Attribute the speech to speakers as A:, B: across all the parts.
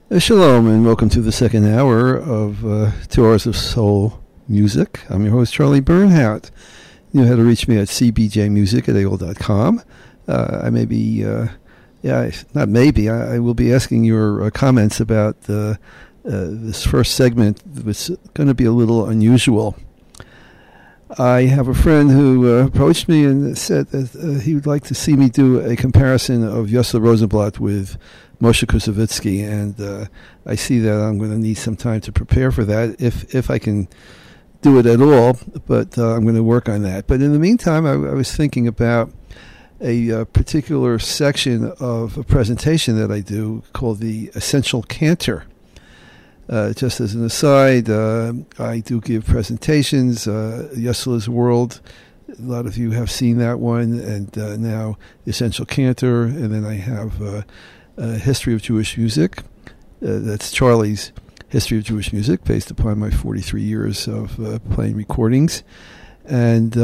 A: Shalom and welcome to the second hour of 2 Hours of Soul Music. I'm your host, Charlie Bernhardt. You know how to reach me at cbjmusic@aol.com. I may be, I will be asking your comments about this first segment, which is going to be a little unusual. I have a friend who approached me and said that he would like to see me do a comparison of Yossele Rosenblatt with Moshe Kusevitsky, and I see that I'm going to need some time to prepare for that, if I can do it at all, but I'm going to work on that. But in the meantime, I was thinking about a particular section of a presentation that I do called the Essential Cantor. Just as an aside, I do give presentations, Yossele's World. A lot of you have seen that one, and now Essential Cantor, and then I have History of Jewish Music. That's Charlie's History of Jewish Music, based upon my 43 years of playing recordings. And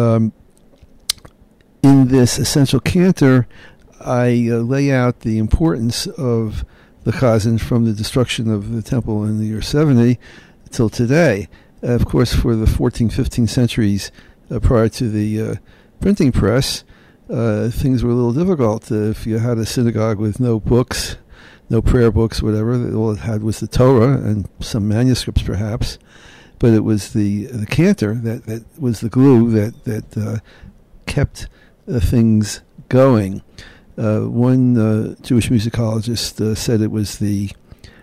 A: in this Essential Cantor, I lay out the importance of the Chazan from the destruction of the temple in the year 70 till today. Of course, for the 14th, 15th centuries prior to the printing press, things were a little difficult. If you had a synagogue with no books, no prayer books, whatever, all it had was the Torah and some manuscripts perhaps, but it was the cantor that was the glue that kept things going. One Jewish musicologist said it was the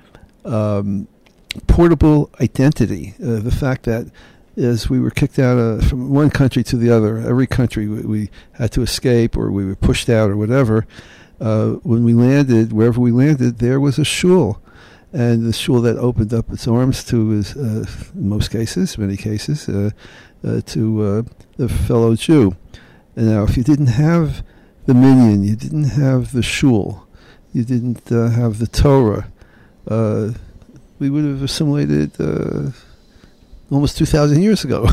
A: portable identity, the fact that as we were kicked out from one country to the other, every country we had to escape, or we were pushed out, or whatever. When we landed, wherever we landed, there was a shul, and the shul that opened up its arms to, in most cases, many cases, to the fellow Jew. And now, if you didn't have the minyan, you didn't have the shul, you didn't have the Torah, we would have assimilated almost 2,000 years ago.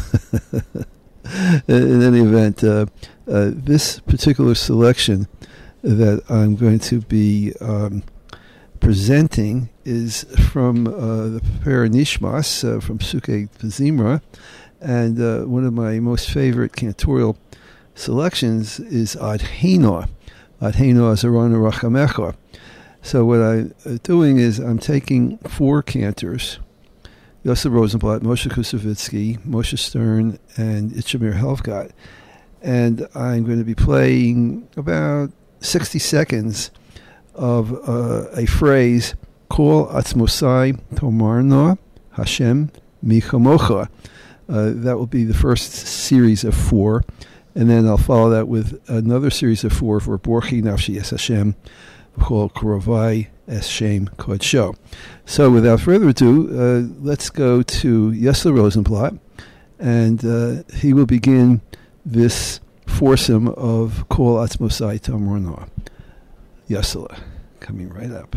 A: In any event, this particular selection that I'm going to be presenting is from the Pepera Nishmas, from Psukei V'Zimra, and one of my most favorite cantorial selections is Ad Heino. Ad Heino Azarana Rachamecha. So what I'm doing is I'm taking 4 cantors, Yossele Rosenblatt, Moshe Kusevitsky, Moshe Stern, and Itchamir Helfgott. And I'm going to be playing about 60 seconds of a phrase, Kol Atzmosai Tomarna Hashem Michamocha. That will be the first series of 4. And then I'll follow that with another series of 4 for Borchi Nafshi Es Hashem V'chol Korovai Es Shem Kodsho. So without further ado, let's go to Yossele Rosenblatt, and he will begin this foursome of Kol Atzmosai Tamornoah. Yossele, coming right up.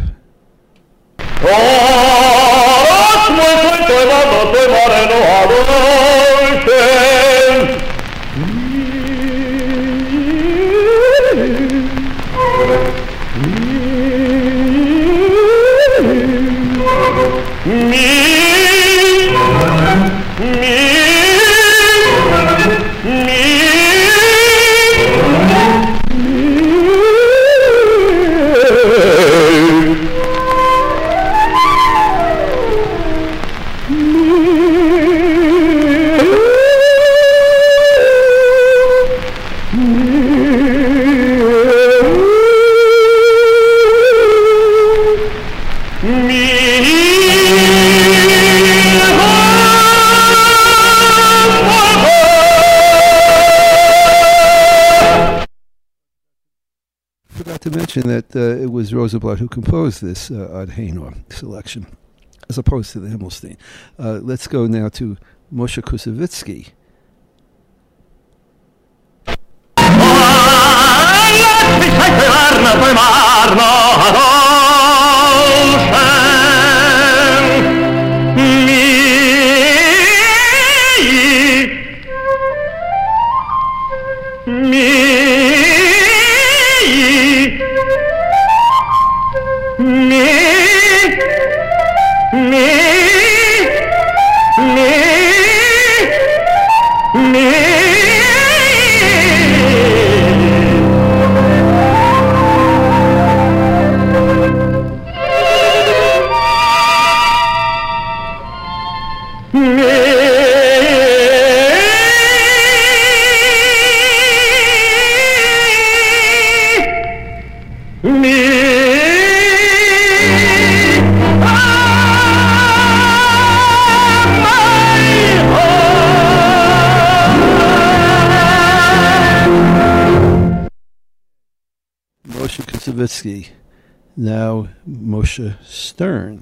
A: That it was Rosenblatt who composed this Ad Heino selection, as opposed to the Himmelstein. Let's go now to Moshe Kusevitsky.
B: Me
A: Koussevitzky. Now Moshe Stern.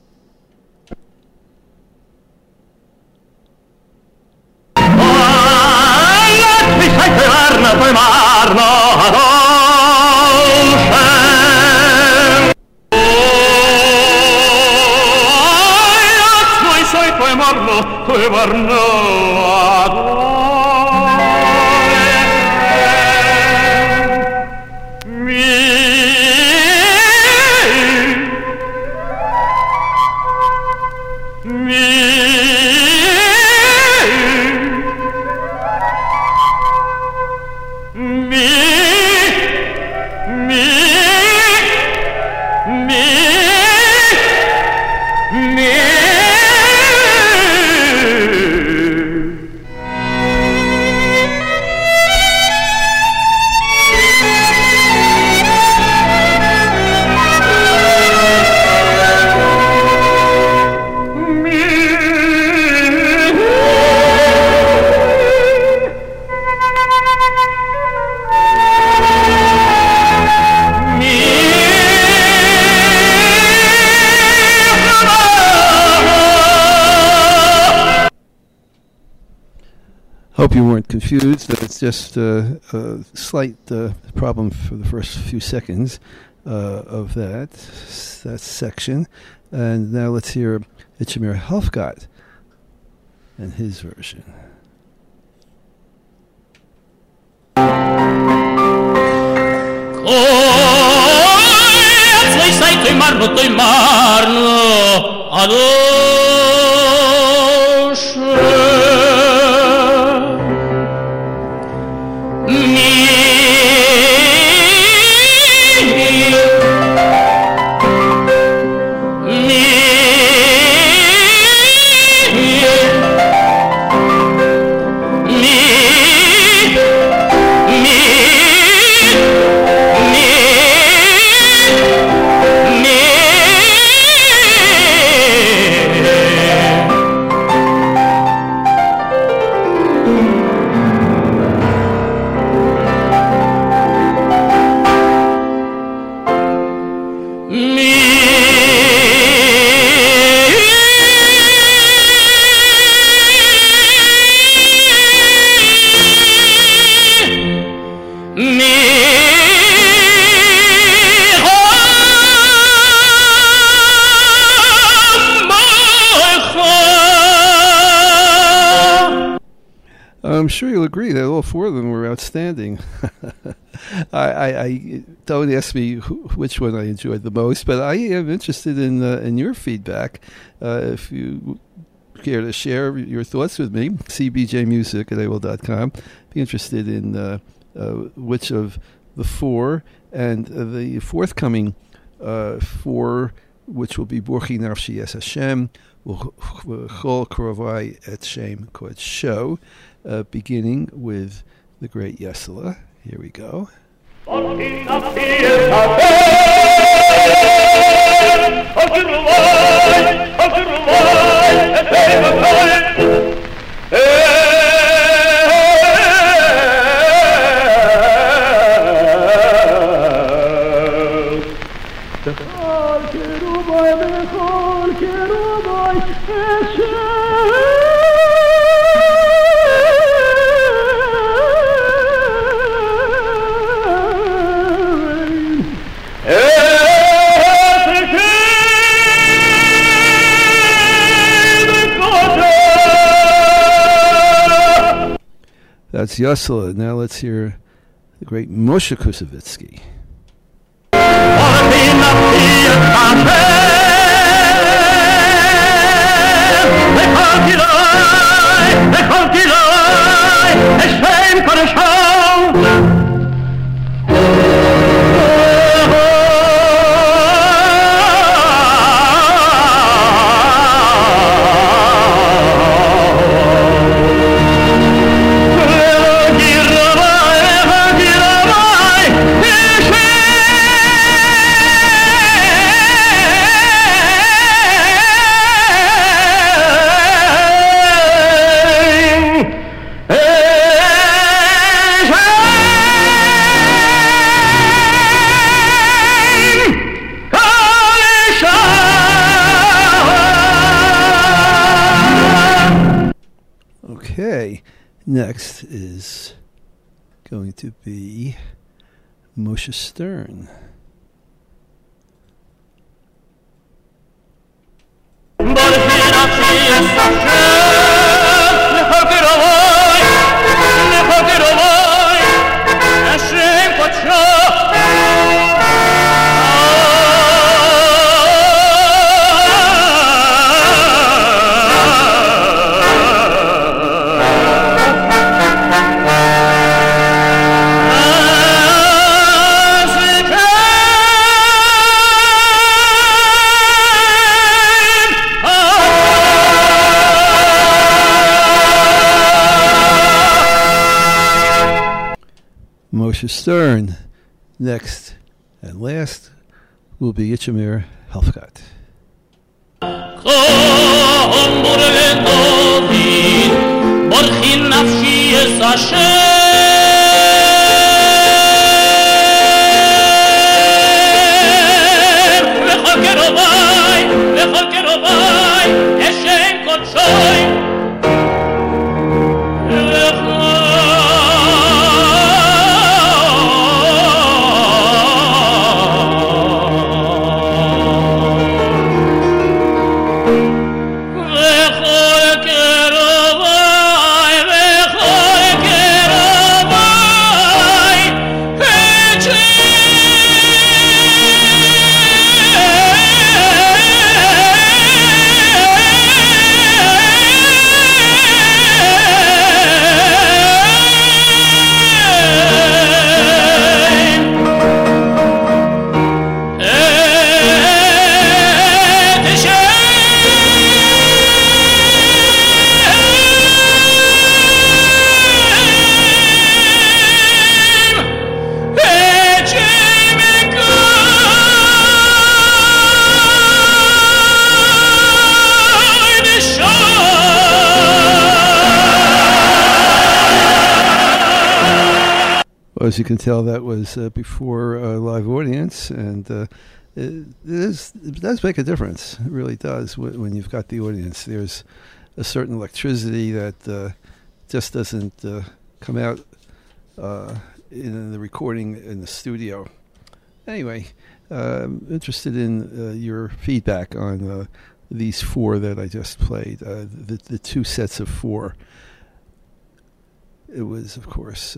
A: Hope you weren't confused. It's just a slight problem for the first few seconds of that section. And now let's hear Itchamir Helfgott and his version. I'm sure you'll agree that all four of them were outstanding. I don't ask me which one I enjoyed the most, but I am interested in your feedback. If you care to share your thoughts with me, cbjmusic@aol.com. Be interested in which of the four, and the forthcoming four, which will be Borchi Nafshi Es Hashem, Chol Korovai Et Shem Kod Show, beginning with the great Yesela. Here we go. That's Yesela. Now let's hear the great Moshe Koussevitzky.
B: Yes,
A: Okay, next is going to be Moshe Stern. Moshe Stern. Next and last will be Itchamir Helfgott. As you can tell, that was before a live audience, and it does make a difference. It really does when you've got the audience. There's a certain electricity that just doesn't come out in the recording in the studio. Anyway, interested in your feedback on these four that I just played, the two sets of four. It was, of course,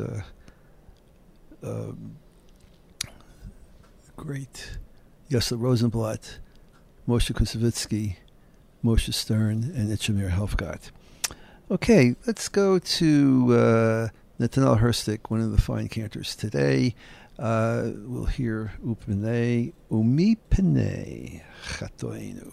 A: great Yossel Rosenblatt, Moshe Kusevitsky, Moshe Stern, and Itchamir Helfgott. Okay, let's go to Netanel Herstik, one of the fine cantors today. We'll hear Upnei Umi Penei Chatoinu.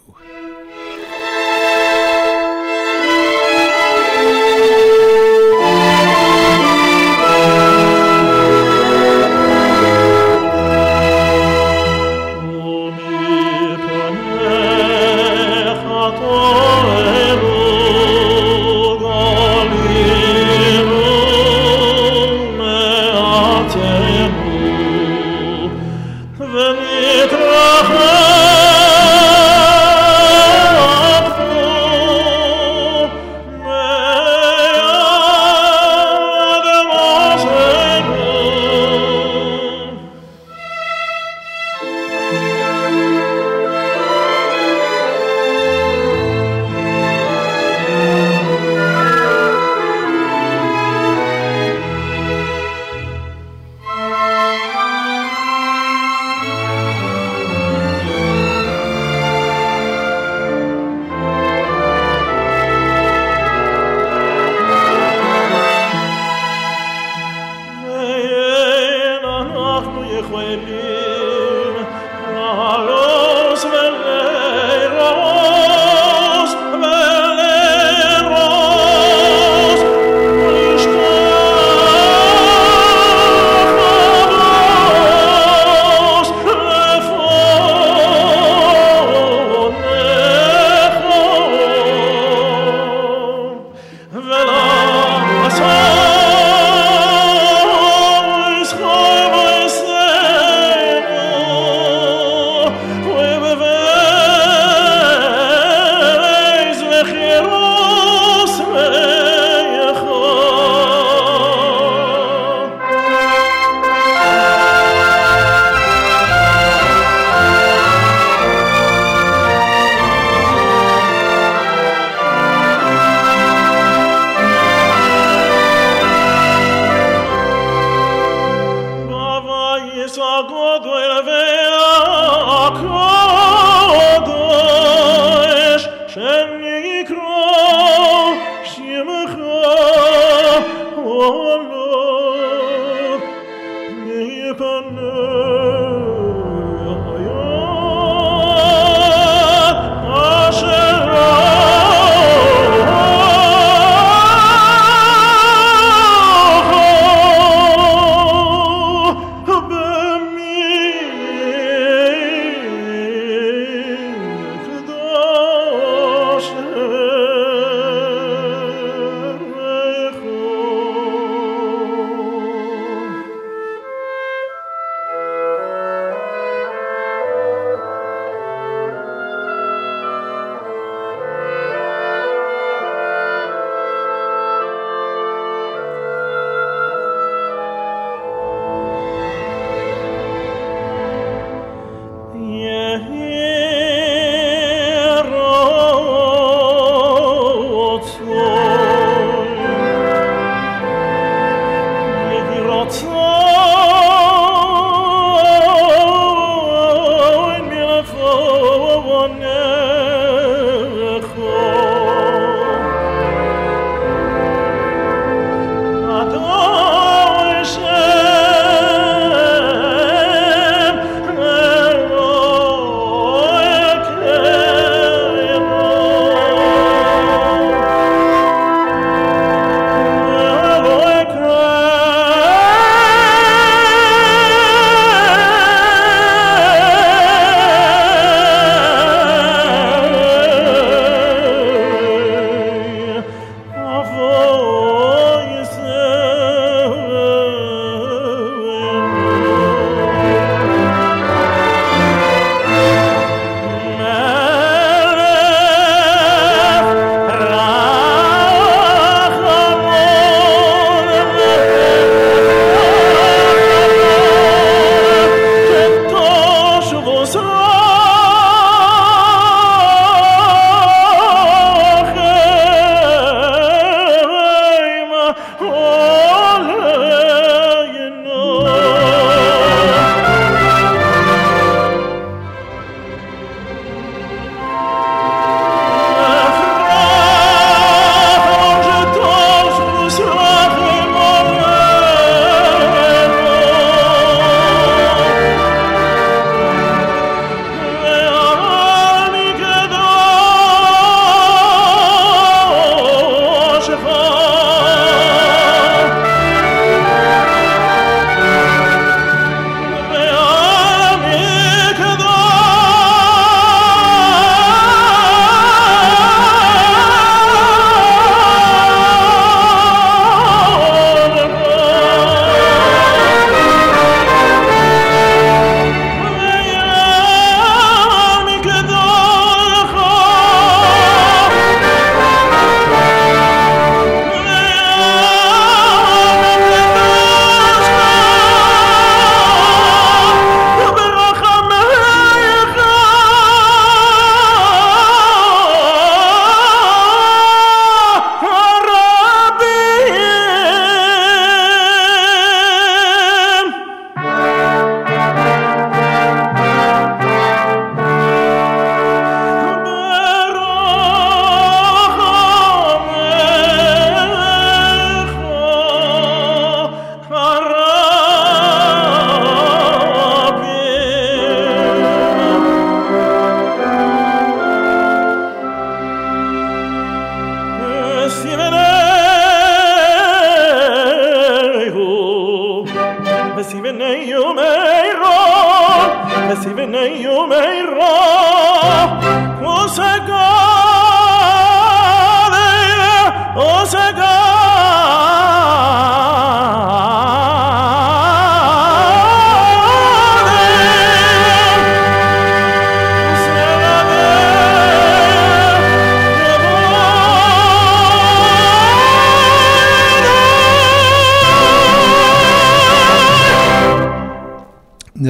B: ונתרחב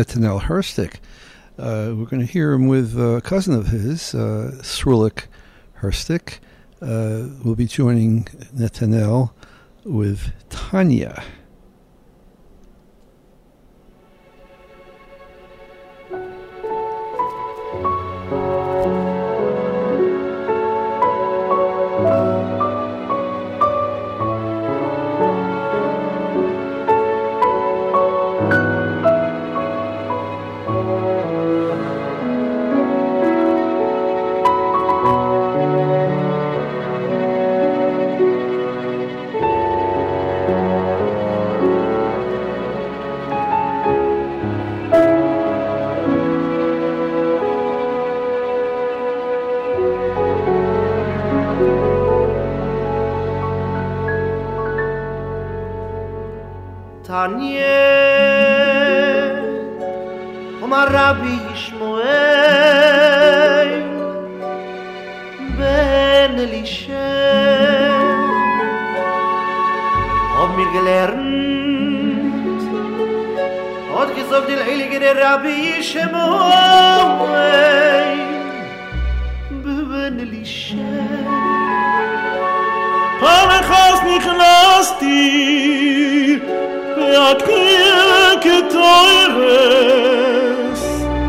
A: Netanel Herstik. We're going to hear him with a cousin of his, Srulik Herstik. We'll be joining Netanel with Tanya.
B: Rabbi Shmuel ben Elisha hab mir gelernt hat gesagt der heilige der Rabbi Shmuel ben Elisha
C: Parachas nichlasti ve'at ketoires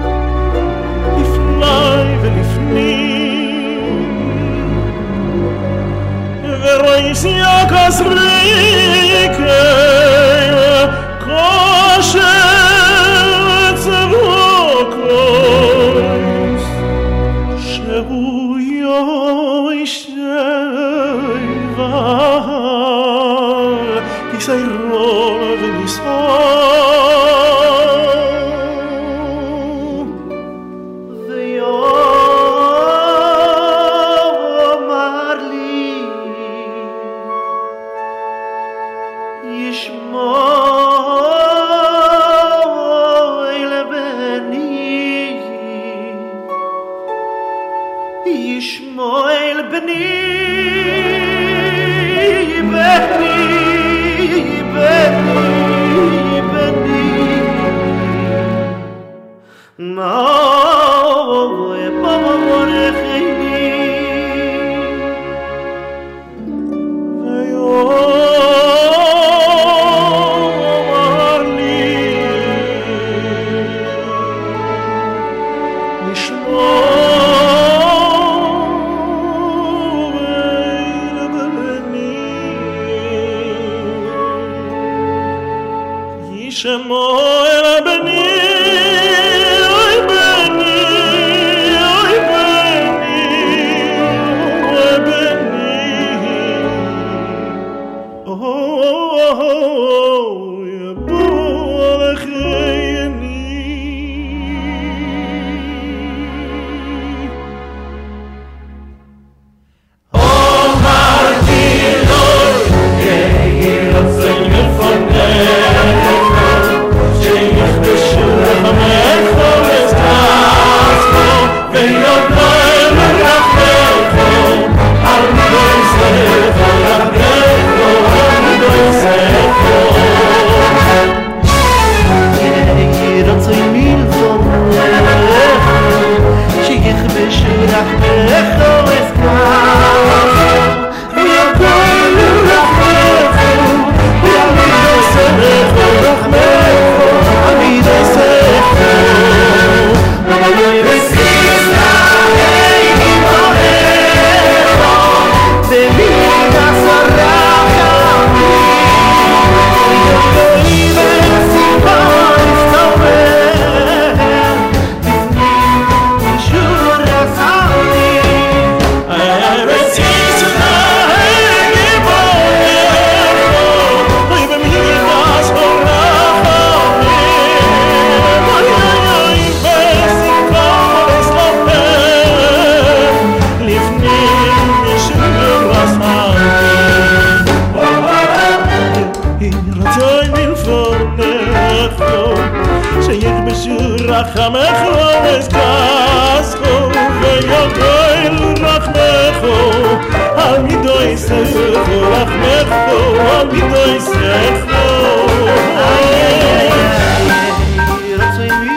C: לפני ולפנים ורויס יקס ריקה כושר צבוקוס שהוא יוישבר יסיירו וניסור
B: Rachmecho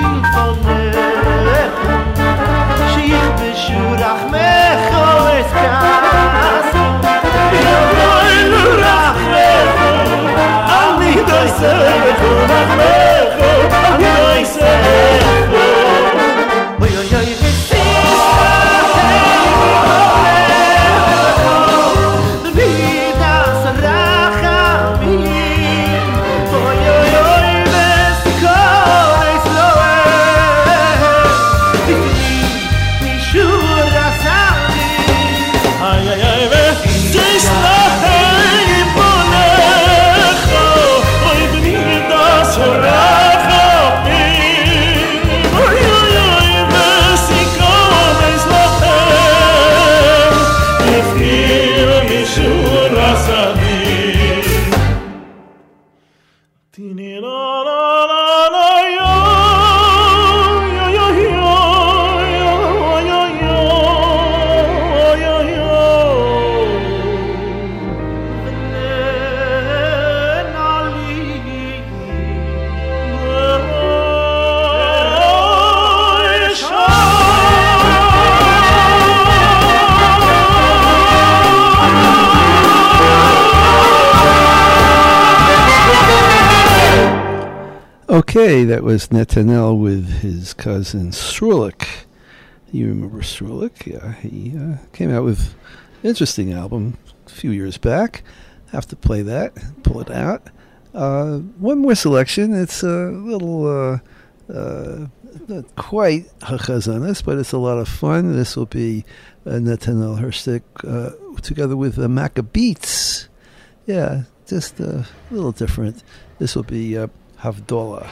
A: Okay, that was Netanel with his cousin Srulik. You remember Srulik? Yeah, he came out with an interesting album a few years back. Have to play that, pull it out. One more selection. It's a little, not quite Hachazanis, but it's a lot of fun. This will be Netanel Herstik together with the Maccabeats. Yeah, just a little different. This will be Havdalah.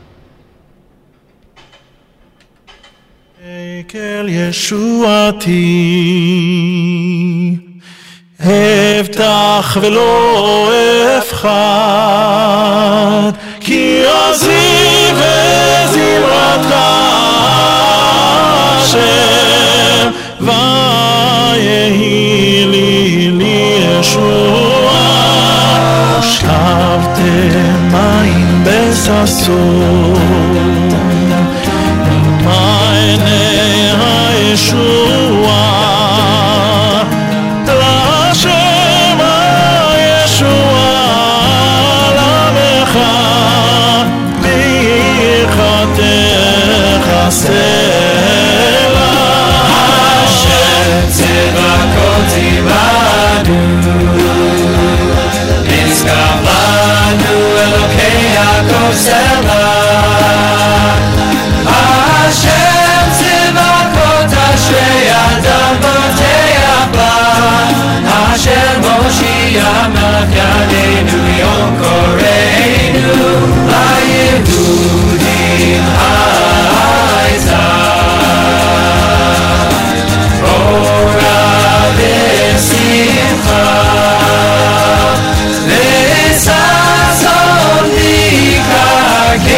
C: Ekel Yeshuati Eftach velo efchad Ki aziv ezimratcha Hashem Vayehi li Yeshua Shavtem mayim besason Meine Yeshua L'Hashem Yeshua L'Amecha B'yichatecha Sela Hashem Tzedakot Ivanu Nizkav Lanu Elokei Yaakov Sela Hashem Tzivakot Ashrei Adam B'Teach Ba Hashem Moshiach Melech Yadeinu Yom Koreinu LaYehudim Ha'izah Orah V'Simcha V'Sason V'Kake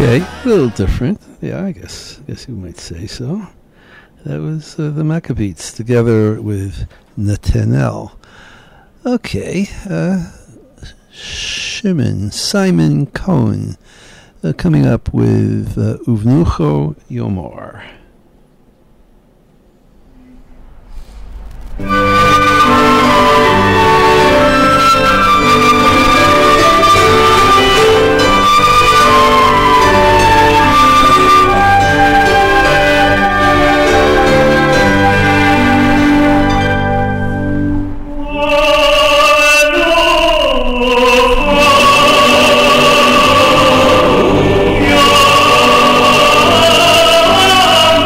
A: Okay, a little different. Yeah, I guess you might say so. That was the Maccabees together with Nathanael. Okay, Simon Cohen, coming up with Uvnucho Yomor.
C: Oh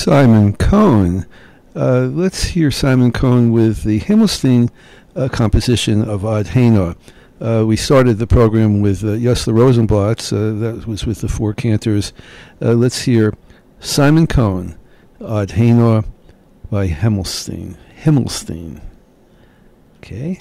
A: Simon Cohen. Let's hear Simon Cohen with the Himmelstein composition of Ad Hainor. We started the program with Yossler Rosenblatt. That was with the four cantors. Let's hear Simon Cohen, Ad Hainor by Himmelstein. Okay.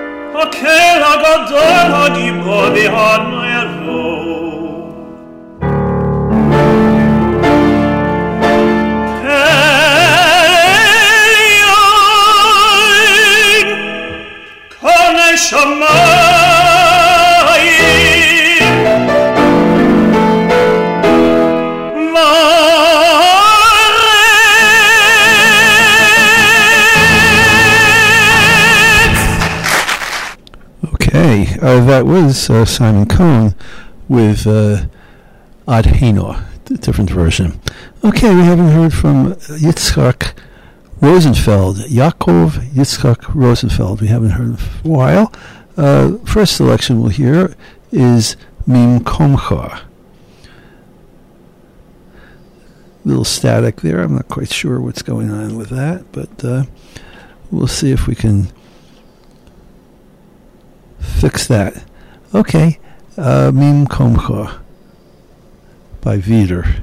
D: הגדול הגיבור והנערו
A: Okay, that was Simon Cohen with Ad Hanor, different version. Okay, we haven't heard from Yitzchak Rosenfeld, Yaakov Yitzchak Rosenfeld. We haven't heard for a while. First selection we'll hear is Mimkomcha. Little static there. I'm not quite sure what's going on with that, but we'll see if we can fix that. Okay, Mimkomcha by Vider.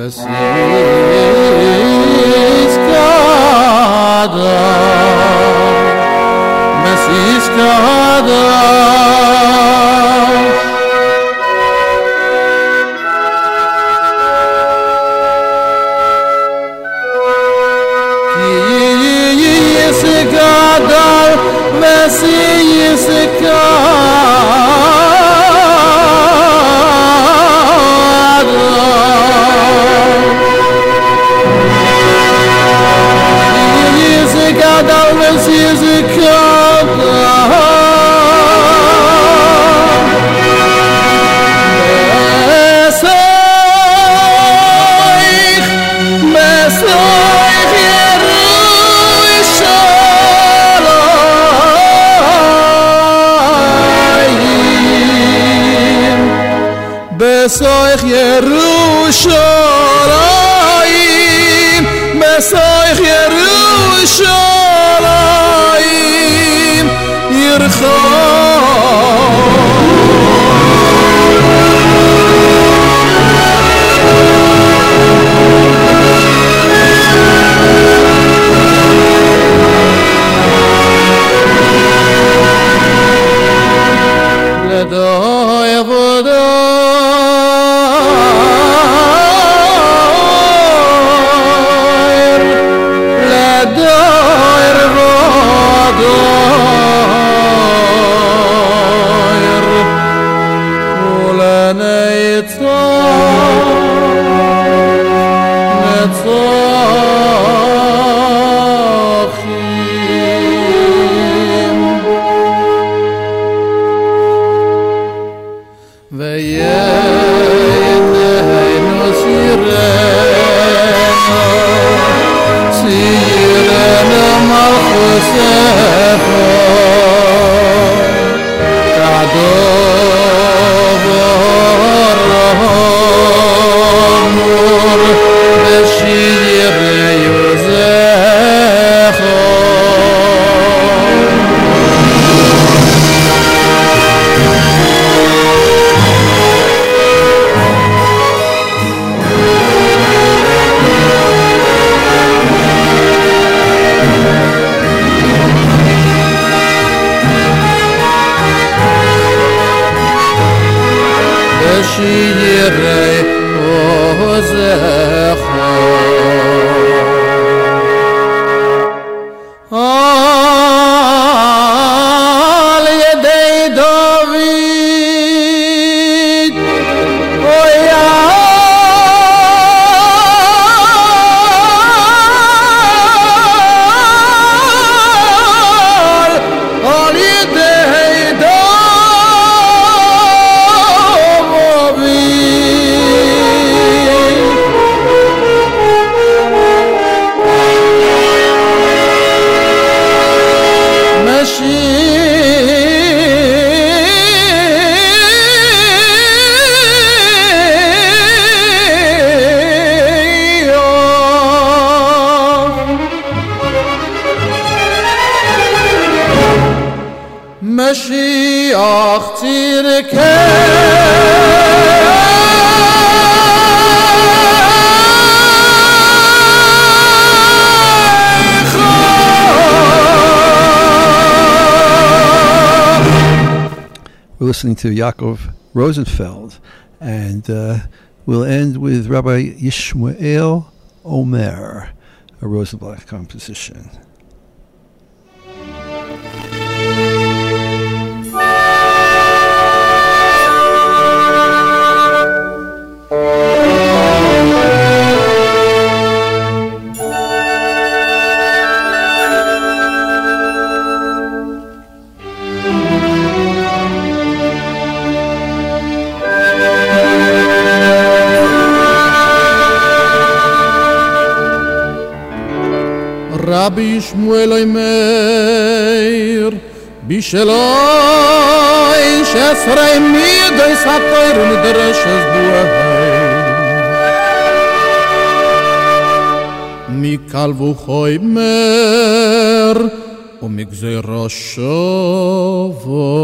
D: Besoich Yerushalayim, Besoich Yerushalayim, Mashiach
A: We're listening to Yaakov Rosenfeld, and we'll end with Rabbi Yishmael Omer, a Rosenblatt composition.
D: Rabbi Shmuel Omer Bishaloi Shesrei Midoi Satoir Midrashes Buahei Mikal Vuchoi Mer Umigzei Roshovo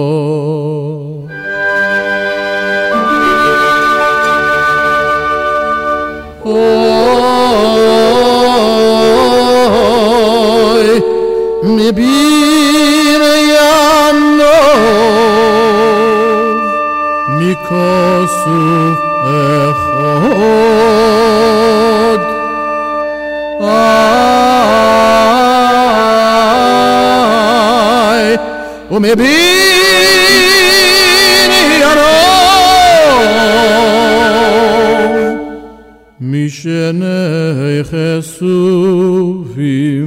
D: Oh ומבין ינו מכוסוף אחד ומבין ינו משני חשופים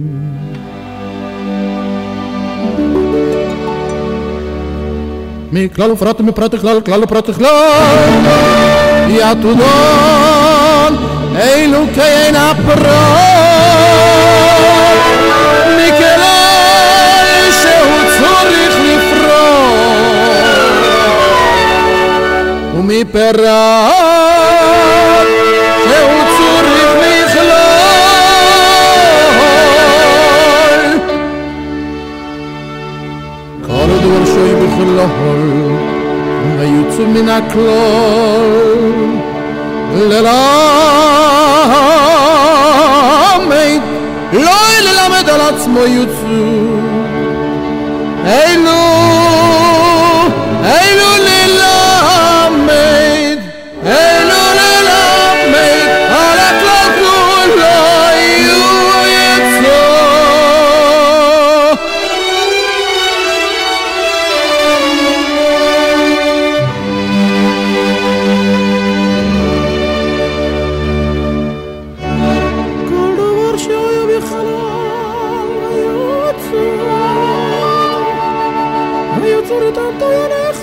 D: מכלל ופרט ומפרט לכלל, כלל ופרט לכלל יתודון אילו כאין הפרט מכלל שהוא צריך לפרט ומפרט שהוא צריך לכלול כל הדבר שוי בכלל ויוצא מן הכלל ללמד לא ללמד על עצמו יוצא אילו ללמד על הכלל כולו יוצא כל דבר שהיה בחלל ויוצר את תוינך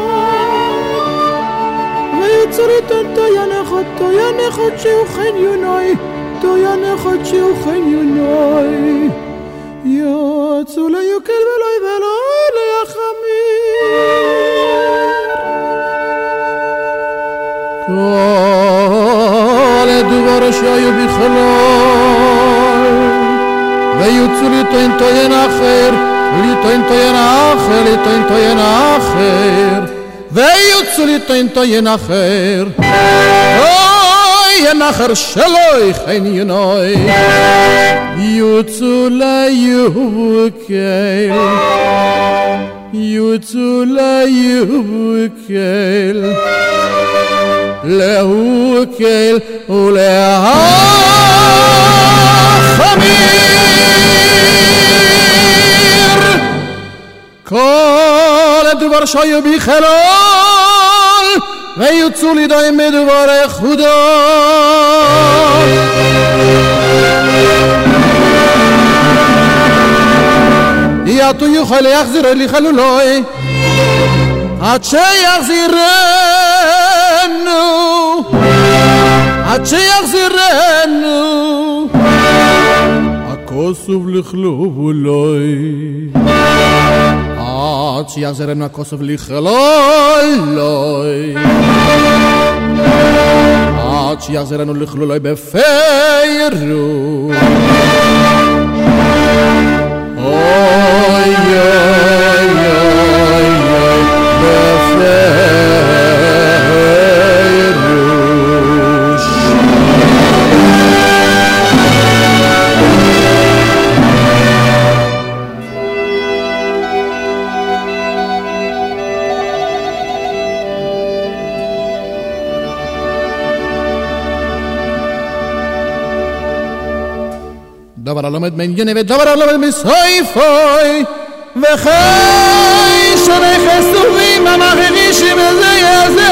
D: ויוצר את תוינך שהוא חניוני תוינך שהוא חניוני יצאו ליוקל ולא ליחמיר כל הדבר שהיו בכלל ויוצאו ליטוין תוין אחר ליטוין תוין אחר ויוצאו ליטוין תוין אחר תוין אחר שלוי חניוני יוצאו ליוקל להוקל ולהחמיר כל הדבר שהיה בכלל ויוצאו לידי מדבר חודו יתו יוכל להחזיר לי חלולוי עד שיחזירנו הכוסף לכלוב אולי עד שיחזירנו הכוסף לכלולוי עד שיחזירנו לכלולוי בפיירו אוי בפירוש דבר הלומד מענייני ודבר הלומד מסויפוי וחי שני חסובים המחרישים הזה יזה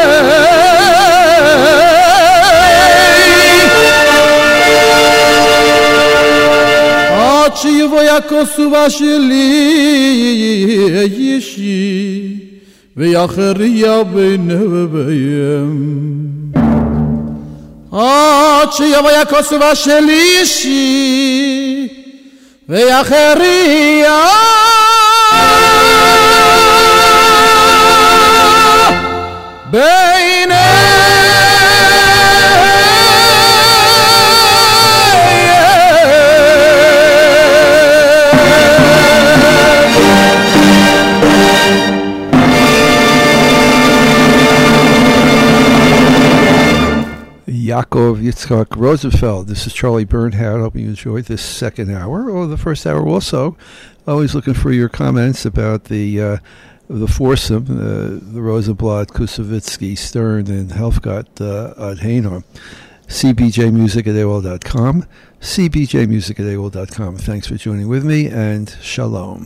D: עד שיבוא הכוסובה שלי ישי ויחריה ביניהם עד שיבוא הכוסובה שלי ישי ויחריה
A: Yaakov Yitzchak Rosenfeld. This is Charlie Bernhardt. Hope you enjoyed this second hour, or the first hour also. Always looking for your comments about the foursome, the Rosenblatt, Kusevitsky, Stern, and Helfgott ad Hainor. cbjmusic@aol.com, cbjmusic@aol.com. Thanks for joining with me, and shalom.